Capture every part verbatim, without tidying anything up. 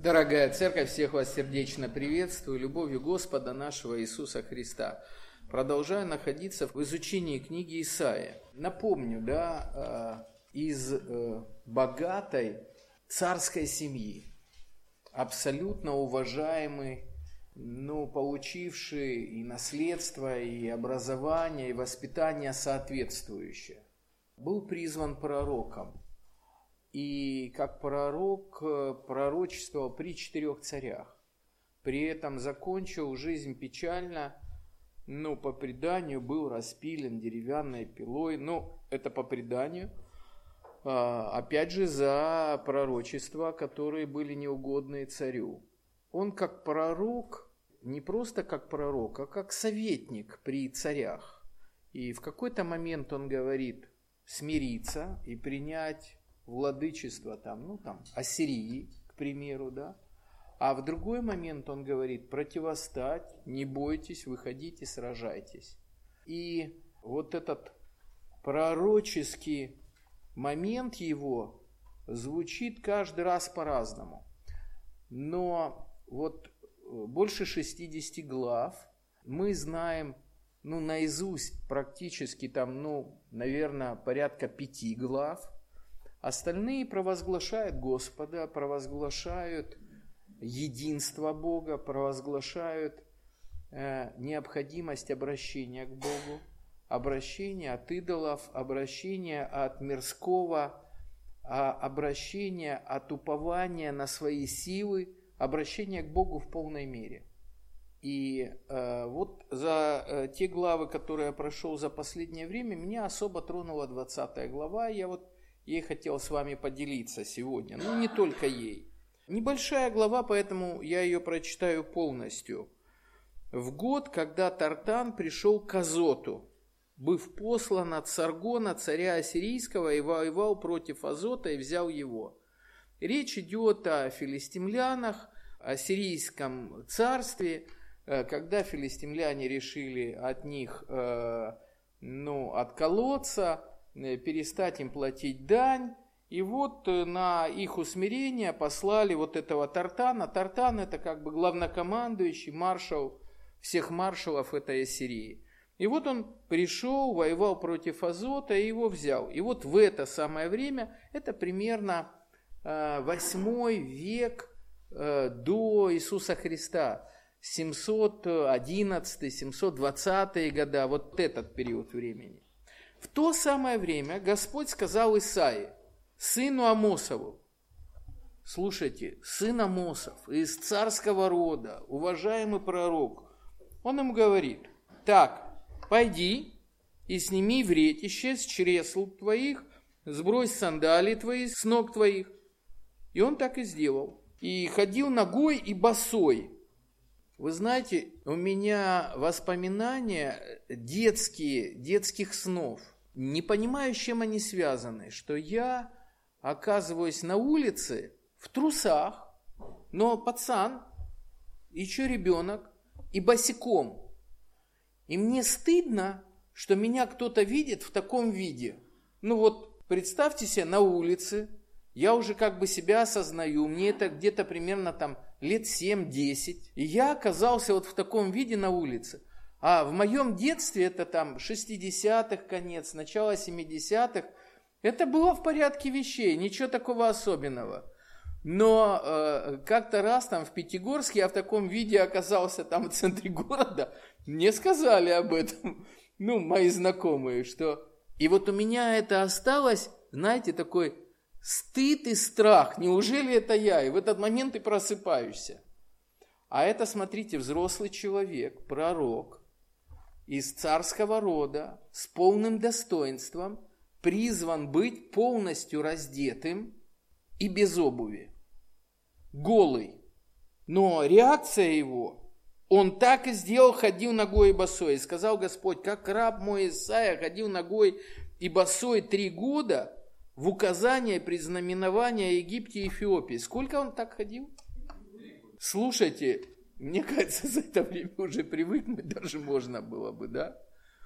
Дорогая Церковь, всех вас сердечно приветствую, любовью Господа нашего Иисуса Христа. Продолжаю находиться в изучении книги Исаии. Напомню, да, из богатой царской семьи, абсолютно уважаемый, ну, получивший и наследство, и образование, и воспитание соответствующее, был призван пророком. И как пророк пророчествовал при четырех царях. При этом закончил жизнь печально, но по преданию был распилен деревянной пилой. Ну, это по преданию. Опять же, за пророчества, которые были неугодны царю. Он как пророк, не просто как пророк, а как советник при царях. И в какой-то момент он говорит смириться и принять владычество там, ну там, Ассирии, к примеру, да. А в другой момент он говорит противостать, не бойтесь, выходите, сражайтесь. И вот этот пророческий момент его звучит каждый раз по-разному. Но вот больше шестидесяти глав мы знаем, ну, наизусть практически там, ну, наверное, порядка пяти глав. Остальные провозглашают Господа, провозглашают единство Бога, провозглашают э, необходимость обращения к Богу, обращения от идолов, обращения от мирского, а обращения от упования на свои силы, обращения к Богу в полной мере. И э, вот за э, те главы, которые я прошел за последнее время, меня особо тронула двадцатая глава. Я вот ей хотел с вами поделиться сегодня, но не только ей. Небольшая глава, поэтому я ее прочитаю полностью. В год, когда Тартан пришел к Азоту, быв послан от Саргона, царя Ассирийского, и воевал против Азота и взял его. Речь идет о филистимлянах, о сирийском царстве, когда филистимляне решили от них ну, отколоться, перестать им платить дань. И вот на их усмирение послали вот этого Тартана. Тартан — это как бы главнокомандующий, маршал всех маршалов этой Ассирии. И вот он пришел, воевал против Азота и его взял. И вот в это самое время, это примерно восьмой век до Иисуса Христа, семьсот одиннадцатый — семьсот двадцатые года, вот этот период времени. В то самое время Господь сказал Исаии, сыну Амосову, слушайте, сын Амосов, из царского рода, уважаемый пророк, он ему говорит, так, пойди и сними вретище с чресл твоих, сбрось сандалии твои с ног твоих. И он так и сделал. И ходил нагой и босой. Вы знаете, у меня воспоминания детские, детских снов. Не понимаю, с чем они связаны. Что я оказываюсь на улице в трусах, но пацан, еще ребенок, и босиком. И мне стыдно, что меня кто-то видит в таком виде. Ну вот, представьте себе, на улице, я уже как бы себя осознаю, мне это где-то примерно там лет семь-десять, и я оказался вот в таком виде на улице. А в моем детстве, это там шестидесятых конец, начало семидесятых, это было в порядке вещей, ничего такого особенного. Но э, как-то раз там в Пятигорске я в таком виде оказался там в центре города, мне сказали об этом, ну, мои знакомые, что... И вот у меня это осталось, знаете, такой стыд и страх, неужели это я? И в этот момент ты просыпаешься. А это, смотрите, взрослый человек, пророк, из царского рода, с полным достоинством, призван быть полностью раздетым и без обуви, голый. Но реакция его, он так и сделал, ходил нагой и босой. И сказал Господь, как раб мой Исаия ходил нагой и босой три года в указание предзнаменования Египте и Эфиопии. Сколько он так ходил? Слушайте, мне кажется, за это время уже привыкнуть даже можно было бы, да?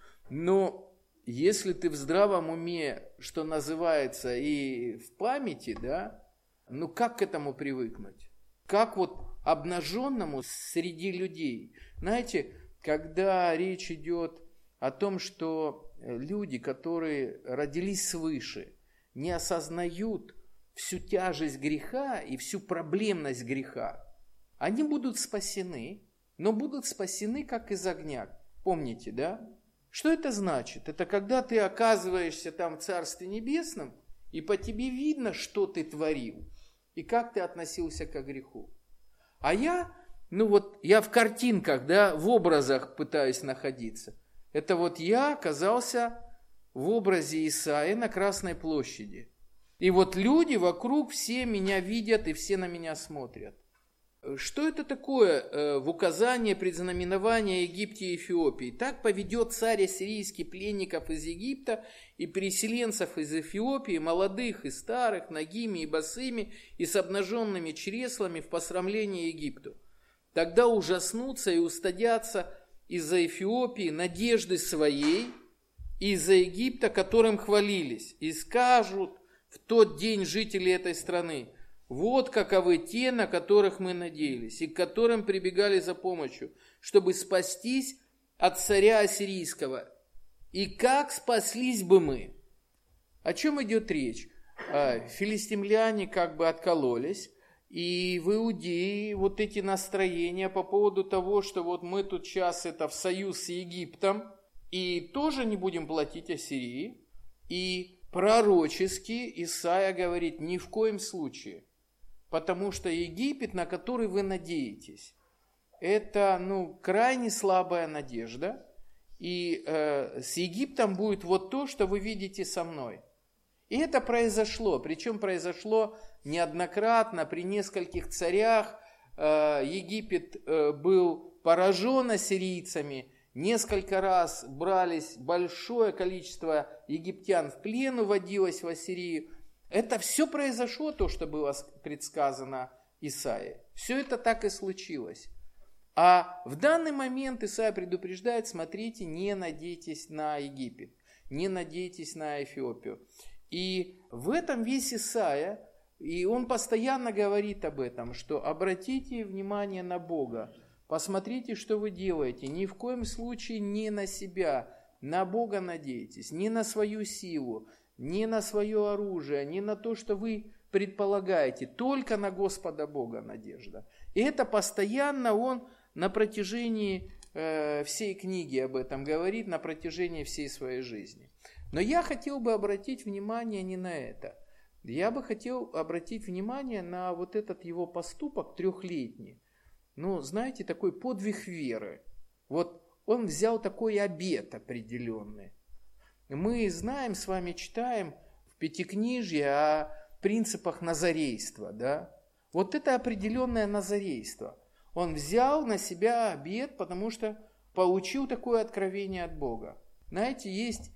Но если ты в здравом уме, что называется, и в памяти, да, ну как к этому привыкнуть? как вот обнаженному среди людей. Знаете, когда речь идет о том, что люди, которые родились свыше, не осознают всю тяжесть греха и всю проблемность греха, они будут спасены, но будут спасены как из огня. Помните, да? Что это значит? Это когда ты оказываешься там в Царстве Небесном, и по тебе видно, что ты творил, и как ты относился к греху. А я, ну вот, я в картинках, да, в образах пытаюсь находиться. Это вот я оказался в образе Исаии на Красной площади. И вот люди вокруг все меня видят и все на меня смотрят. Что это такое в указании предзнаменования Египте и Эфиопии? Так поведет царь ассирийский пленников из Египта и переселенцев из Эфиопии, молодых и старых, нагими и босыми, и с обнаженными чреслами в посрамление Египту. Тогда ужаснутся и устыдятся из-за Эфиопии надежды своей, и из-за Египта, которым хвалились, и скажут в тот день жители этой страны: вот каковы те, на которых мы надеялись, и к которым прибегали за помощью, чтобы спастись от царя ассирийского. И как спаслись бы мы? О чем идет речь? Филистимляне как бы откололись, и в Иудее вот эти настроения по поводу того, что вот мы тут сейчас это в союз с Египтом, и тоже не будем платить Ассирии. И пророчески Исаия говорит: ни в коем случае. Потому что Египет, на который вы надеетесь, это ну, крайне слабая надежда. И э, с Египтом будет вот то, что вы видите со мной. И это произошло. Причем произошло неоднократно, при нескольких царях. Э, Египет э, был поражен ассирийцами. Несколько раз брались большое количество египтян в плен, уводилось в Ассирию. Это все произошло, то, что было предсказано Исаией. Все это так и случилось. А в данный момент Исаия предупреждает: смотрите, не надейтесь на Египет, не надейтесь на Эфиопию. И в этом весь Исаия, и он постоянно говорит об этом, что обратите внимание на Бога, посмотрите, что вы делаете, ни в коем случае не на себя, на Бога надейтесь, не на свою силу, не на свое оружие, не на то, что вы предполагаете, только на Господа Бога надежда. И это постоянно он на протяжении э, всей книги об этом говорит, на протяжении всей своей жизни. Но я хотел бы обратить внимание не на это. Я бы хотел обратить внимание на вот этот его поступок трехлетний. Ну, знаете, такой подвиг веры. Вот он взял такой обет определенный. Мы знаем, с вами читаем в Пятикнижье о принципах назарейства, да? Вот это определенное назарейство. Он взял на себя обет, потому что получил такое откровение от Бога. Знаете, есть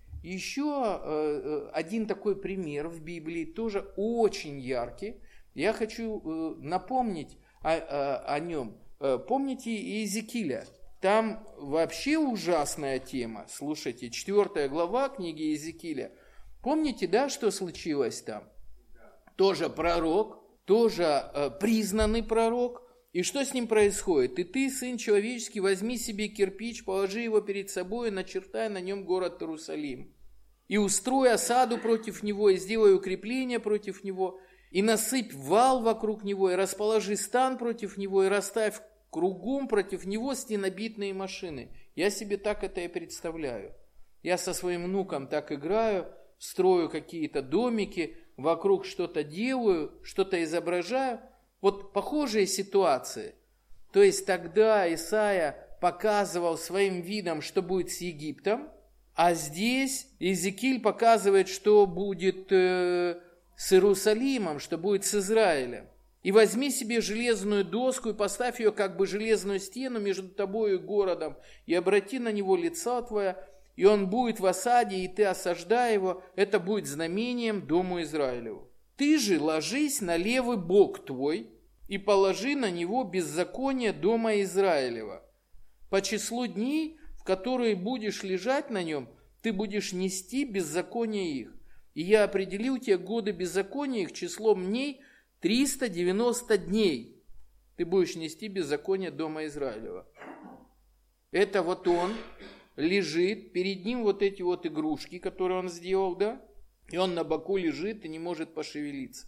еще один такой пример в Библии, тоже очень яркий. Я хочу напомнить о, о, о нем. Помните Иезекииля? Там вообще ужасная тема. Слушайте, четвертая глава книги Иезекииля. Помните, да, что случилось там? Тоже пророк, тоже э, признанный пророк. И что с ним происходит? И ты, сын человеческий, возьми себе кирпич, положи его перед собой и начертай на нем город Иерусалим. И устрой осаду против него, и сделай укрепление против него, и насыпь вал вокруг него, и расположи стан против него, и расставь кругом против него стенобитные машины. Я себе так это и представляю. Я со своим внуком так играю, строю какие-то домики, вокруг что-то делаю, что-то изображаю. Вот похожие ситуации. То есть тогда Исаия показывал своим видом, что будет с Египтом, а здесь Иезекииль показывает, что будет э, с Иерусалимом, что будет с Израилем. И возьми себе железную доску и поставь ее как бы железную стену между тобой и городом, и обрати на него лица твоя, и он будет в осаде, и ты осаждай его, это будет знамением дому Израилеву. Ты же ложись на левый бок твой и положи на него беззаконие дома Израилева. По числу дней, в которые будешь лежать на нем, ты будешь нести беззаконие их. И я определил тебе годы беззакония их числом дней триста девяносто дней. ты будешь нести беззаконие дома Израилева. Это вот он лежит, перед ним вот эти вот игрушки, которые он сделал, да? И он на боку лежит и не может пошевелиться.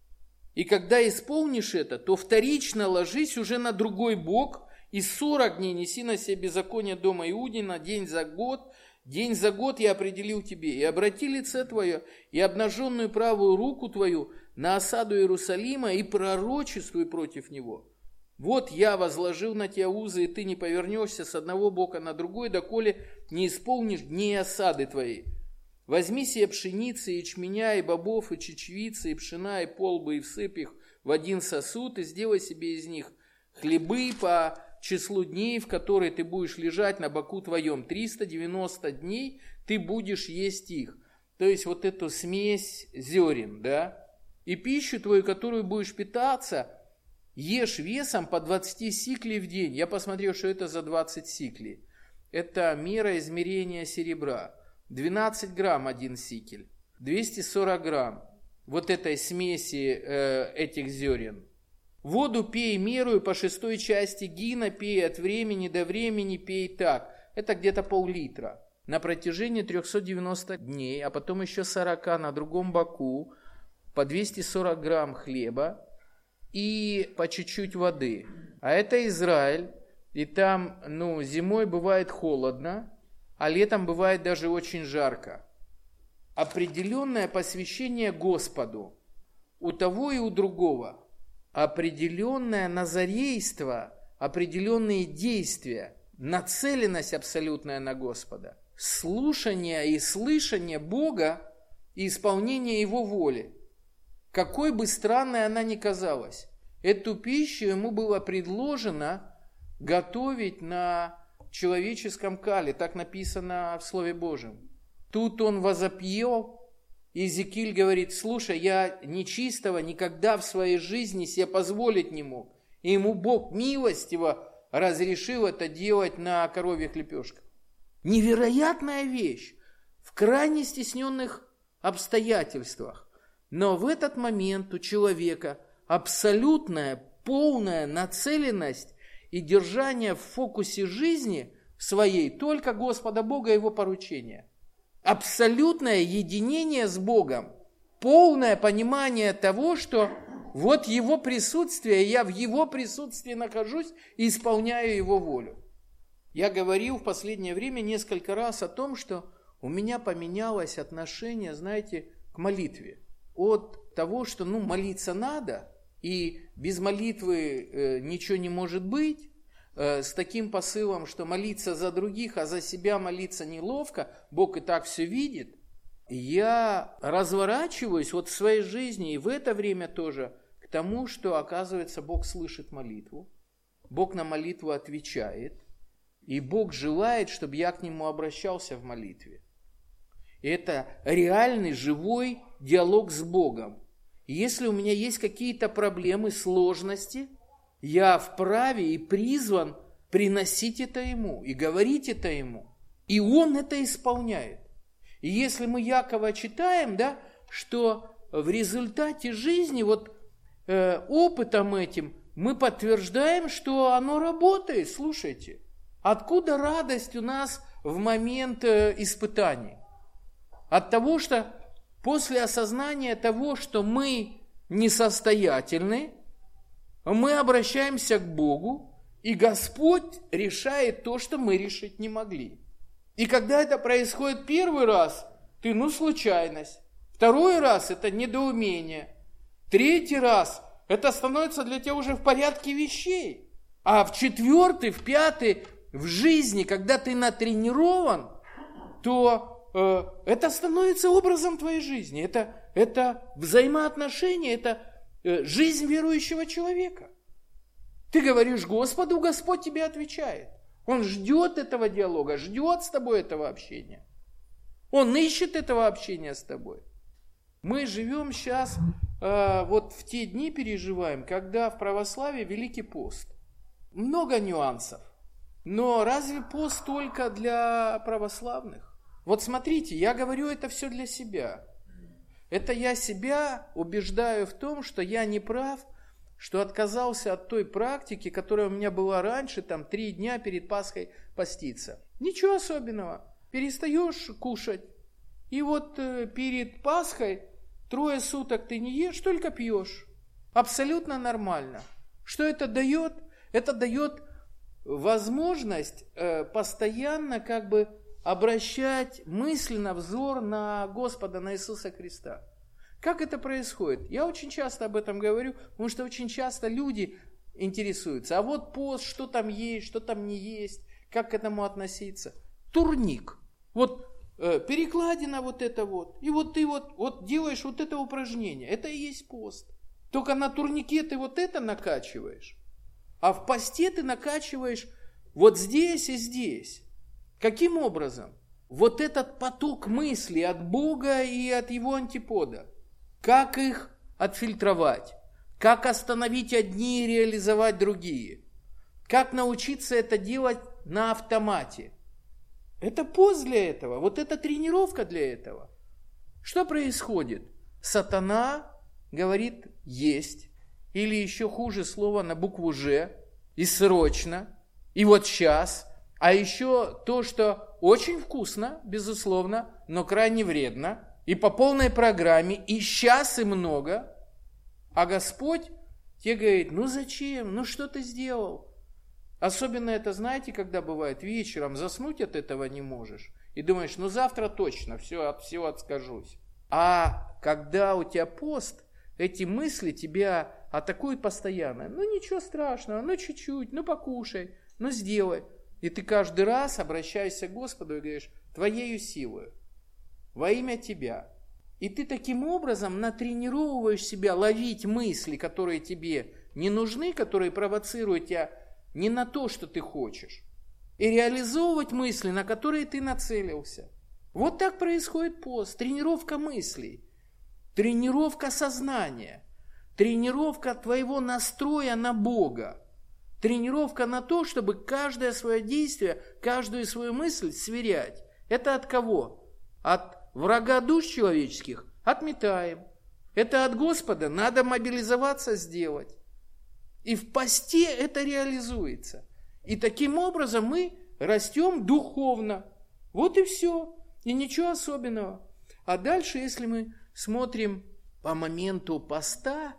И когда исполнишь это, то вторично ложись уже на другой бок, и сорок дней неси на себе беззаконие дома Иудина, день за год. День за год я определил тебе, и обрати лице твое, и обнаженную правую руку твою на осаду Иерусалима, и пророчествуй против него. Вот я возложил на тебя узы, и ты не повернешься с одного бока на другой, доколе не исполнишь дней осады твоей. Возьми себе пшеницы, ячменя, и бобов, и чечевицы, и пшена, и полбы, и всыпь их в один сосуд, и сделай себе из них хлебы по числу дней, в которые ты будешь лежать на боку твоем. триста девяносто дней ты будешь есть их. То есть вот эту смесь зерен, да? И пищу твою, которую будешь питаться, ешь весом по двадцать сиклей в день. Я посмотрел, что это за двадцать сиклей. Это мера измерения серебра. двенадцать грамм один сикель. двести сорок грамм вот этой смеси э, этих зерен. Воду пей мерую по шестой части гина, пей от времени до времени, пей так. Это где-то пол-литра. На протяжении трехсот девяноста дней, а потом еще сорок на другом боку, по двести сорок грамм хлеба и по чуть-чуть воды. А это Израиль, и там, ну, зимой бывает холодно, а летом бывает даже очень жарко. Определенное посвящение Господу у того и у другого. Определенное назарейство, определенные действия, нацеленность абсолютная на Господа, слушание и слышание Бога и исполнение Его воли. Какой бы странной она ни казалась, эту пищу ему было предложено готовить на человеческом кале, так написано в Слове Божьем. Тут он возопьел. Иезекииль говорит: слушай, я нечистого никогда в своей жизни себе позволить не мог. И ему Бог милостиво разрешил это делать на коровьих лепешках. Невероятная вещь в крайне стесненных обстоятельствах. Но в этот момент у человека абсолютная, полная нацеленность и держание в фокусе жизни своей только Господа Бога и Его поручения. Абсолютное единение с Богом, полное понимание того, что вот Его присутствие, я в Его присутствии нахожусь и исполняю Его волю. Я говорил в последнее время несколько раз о том, что у меня поменялось отношение, знаете, к молитве. От того, что ну, молиться надо, и без молитвы э, ничего не может быть, с таким посылом, что молиться за других, а за себя молиться неловко, Бог и так все видит. Я разворачиваюсь вот в своей жизни и в это время тоже к тому, что, оказывается, Бог слышит молитву, Бог на молитву отвечает, и Бог желает, чтобы я к Нему обращался в молитве. И это реальный, живой диалог с Богом. И если у меня есть какие-то проблемы, сложности, я вправе и призван приносить это Ему и говорить это Ему. И Он это исполняет. И если мы Якова читаем, да, что в результате жизни, вот э, опытом этим, мы подтверждаем, что оно работает. Слушайте, откуда радость у нас в момент э, испытаний? От того, что после осознания того, что мы несостоятельны, мы обращаемся к Богу, и Господь решает то, что мы решить не могли. И когда это происходит первый раз, ты, ну, случайность. Второй раз это недоумение. Третий раз это становится для тебя уже в порядке вещей. А в четвертый, в пятый, в жизни, когда ты натренирован, то э, это становится образом твоей жизни. Это, это взаимоотношения, это жизнь верующего человека. Ты говоришь Господу, Господь тебе отвечает. Он ждет этого диалога, ждет с тобой этого общения. Он ищет этого общения с тобой. Мы живем сейчас, э, вот в те дни переживаем, когда в православии Великий пост. Много нюансов. Но разве пост только для православных? Вот смотрите, я говорю это все для себя. Это я себя убеждаю в том, что я не прав, что отказался от той практики, которая у меня была раньше, там три дня перед Пасхой поститься. Ничего особенного. Перестаешь кушать. И вот э, перед Пасхой трое суток ты не ешь, только пьешь. Абсолютно нормально. Что это дает? Это дает возможность э, постоянно как бы обращать мысленно взор на Господа, на Иисуса Христа. Как это происходит? Я очень часто об этом говорю, потому что очень часто люди интересуются. А вот пост, что там есть, что там не есть, как к этому относиться. Турник. Вот э, перекладина вот это вот. И вот ты вот, вот делаешь вот это упражнение. Это и есть пост. Только на турнике ты вот это накачиваешь. А в посте ты накачиваешь вот здесь и здесь. Каким образом? Вот этот поток мыслей от Бога и от его антипода. Как их отфильтровать? Как остановить одни и реализовать другие? Как научиться это делать на автомате? Это пост для этого. Вот это тренировка для этого. Что происходит? Сатана говорит «есть». Или еще хуже слово на букву «Ж». И срочно. И вот сейчас. А еще то, что очень вкусно, безусловно, но крайне вредно. И по полной программе. И сейчас и много. А Господь тебе говорит, ну зачем? Ну что ты сделал? Особенно это, знаете, когда бывает вечером, заснуть от этого не можешь. И думаешь, ну завтра точно все, от всего отскажусь. А когда у тебя пост, эти мысли тебя атакуют постоянно. Ну ничего страшного, ну чуть-чуть, ну покушай, ну сделай. И ты каждый раз обращаешься к Господу и говоришь, твоею силою, во имя тебя. И ты таким образом натренировываешь себя ловить мысли, которые тебе не нужны, которые провоцируют тебя не на то, что ты хочешь. И реализовывать мысли, на которые ты нацелился. Вот так происходит пост. Тренировка мыслей. Тренировка сознания. Тренировка твоего настроя на Бога. Тренировка на то, чтобы каждое свое действие, каждую свою мысль сверять. Это от кого? От врага душ человеческих? Отметаем. Это от Господа? Надо мобилизоваться, сделать. И в посте это реализуется. И таким образом мы растем духовно. Вот и все. И ничего особенного. А дальше, если мы смотрим по моменту поста,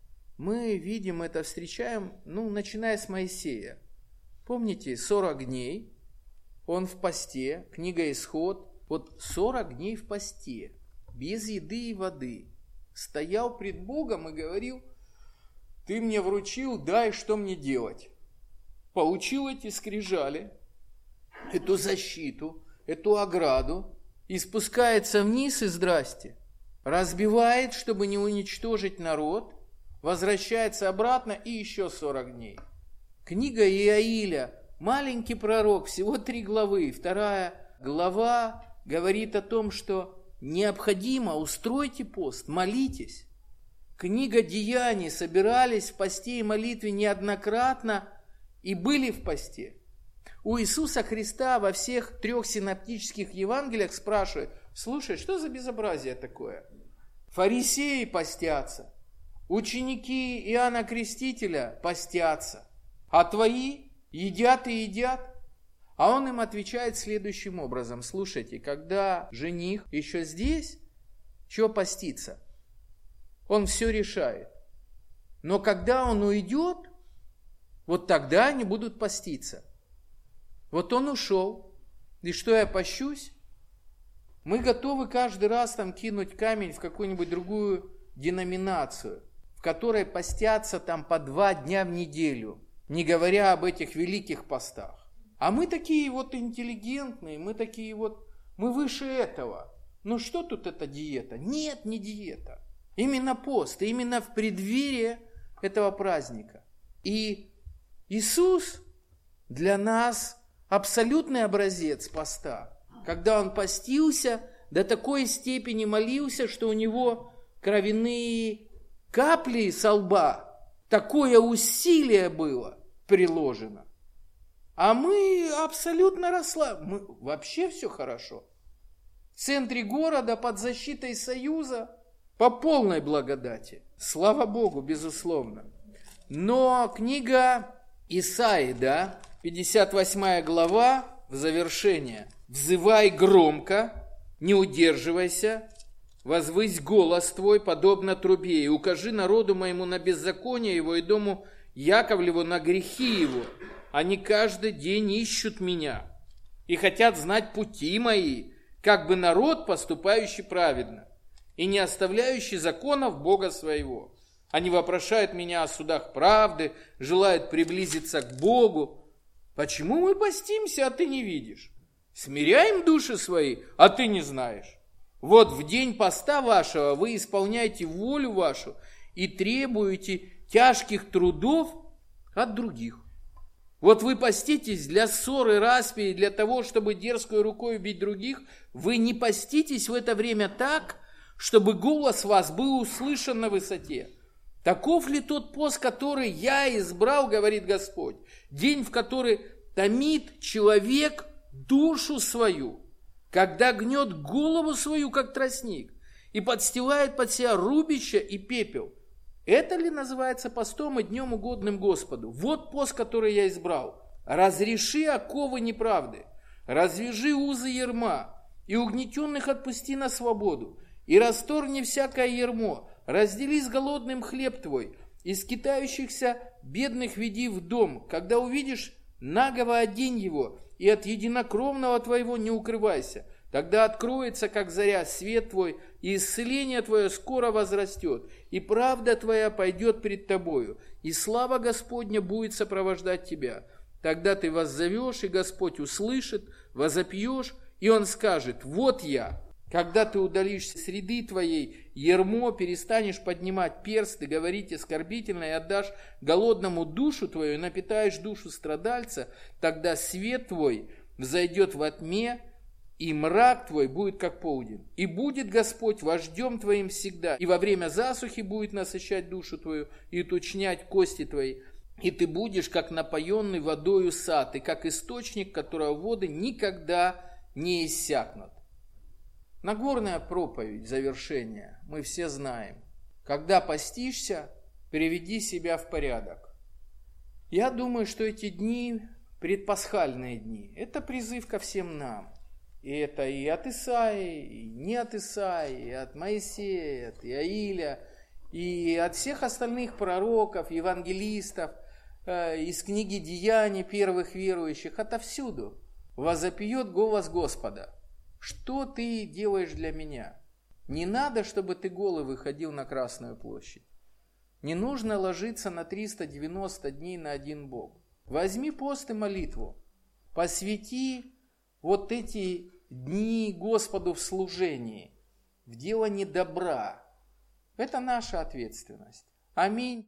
мы видим это, встречаем, ну, начиная с Моисея. Помните, сорок дней, он в посте, книга Исход, вот сорок дней в посте, без еды и воды. Стоял пред Богом и говорил, ты мне вручил, дай, что мне делать. Получил эти скрижали, эту защиту, эту ограду, и спускается вниз, и здрасте. Разбивает, чтобы не уничтожить народ, возвращается обратно, и еще сорок дней. Книга Иаиля, маленький пророк, всего три главы. Вторая глава говорит о том, что необходимо, устройте пост, молитесь. Книга Деяний, собирались в посте и молитве неоднократно и были в посте. У Иисуса Христа во всех трех синоптических Евангелиях спрашивают, слушай, что за безобразие такое? Фарисеи постятся, ученики Иоанна Крестителя постятся, а твои едят и едят. А он им отвечает следующим образом. Слушайте, когда жених еще здесь, чего поститься? Он все решает. Но когда он уйдет, вот тогда они будут поститься. Вот он ушел. И что я пощусь? Мы готовы каждый раз там кинуть камень в какую-нибудь другую деноминацию, в которой постятся там по два дня в неделю, не говоря об этих великих постах. А мы такие вот интеллигентные, мы такие вот, мы выше этого. Ну что тут эта диета? Нет, не диета. Именно пост, именно в преддверии этого праздника. И Иисус для нас абсолютный образец поста. Когда Он постился, до такой степени молился, что у него кровяные капли со лба, такое усилие было приложено. А мы абсолютно расслаблены. Вообще все хорошо. В центре города, под защитой Союза, по полной благодати. Слава Богу, безусловно. Но книга Исаии, да, пятьдесят восьмая глава, в завершение. «Взывай громко, не удерживайся, возвысь голос твой, подобно трубе, и укажи народу моему на беззаконие его и дому Яковлеву на грехи его. Они каждый день ищут меня и хотят знать пути мои, как бы народ, поступающий праведно и не оставляющий законов Бога своего. Они вопрошают меня о судах правды, желают приблизиться к Богу. Почему мы постимся, а ты не видишь? Смиряем души свои, а ты не знаешь. Вот в день поста вашего вы исполняете волю вашу и требуете тяжких трудов от других. Вот вы поститесь для ссоры, распри, для того, чтобы дерзкой рукой убить других. Вы не поститесь в это время так, чтобы голос вас был услышан на высоте. Таков ли тот пост, который я избрал, говорит Господь, день, в который томит человек душу свою, когда гнет голову свою, как тростник, и подстилает под себя рубище и пепел. Это ли называется постом и днем угодным Господу? Вот пост, который я избрал. Разреши оковы неправды, развяжи узы ярма, и угнетенных отпусти на свободу, и расторгни всякое ярмо, раздели с голодным хлеб твой, и скитающихся бедных веди в дом. Когда увидишь нагого, одень его, и от единокровного твоего не укрывайся. Тогда откроется, как заря, свет твой, и исцеление твое скоро возрастет, и правда твоя пойдет пред тобою, и слава Господня будет сопровождать тебя. Тогда ты воззовешь, и Господь услышит, возопьешь, и Он скажет: вот я. Когда ты удалишься с среды твоей, ярмо, перестанешь поднимать перст и говорить оскорбительно, и отдашь голодному душу твою, и напитаешь душу страдальца, тогда свет твой взойдет во тьме, и мрак твой будет как полдень. И будет Господь вождем твоим всегда, и во время засухи будет насыщать душу твою и уточнять кости твои. И ты будешь как напоенный водою сад, и как источник, которого воды никогда не иссякнут. Нагорная проповедь, завершение, мы все знаем. Когда постишься, приведи себя в порядок. Я думаю, что эти дни, предпасхальные дни, это призыв ко всем нам. И это и от Исаии, и не от Исаии, и от Моисея, и от Иаиля, и от всех остальных пророков, евангелистов, э, из книги Деяний первых верующих, отовсюду возопьет голос Господа. Что ты делаешь для меня? Не надо, чтобы ты голый выходил на Красную площадь. Не нужно ложиться на триста девяносто дней на один бок. Возьми пост и молитву. Посвяти вот эти дни Господу в служении, в делании добра. Это наша ответственность. Аминь.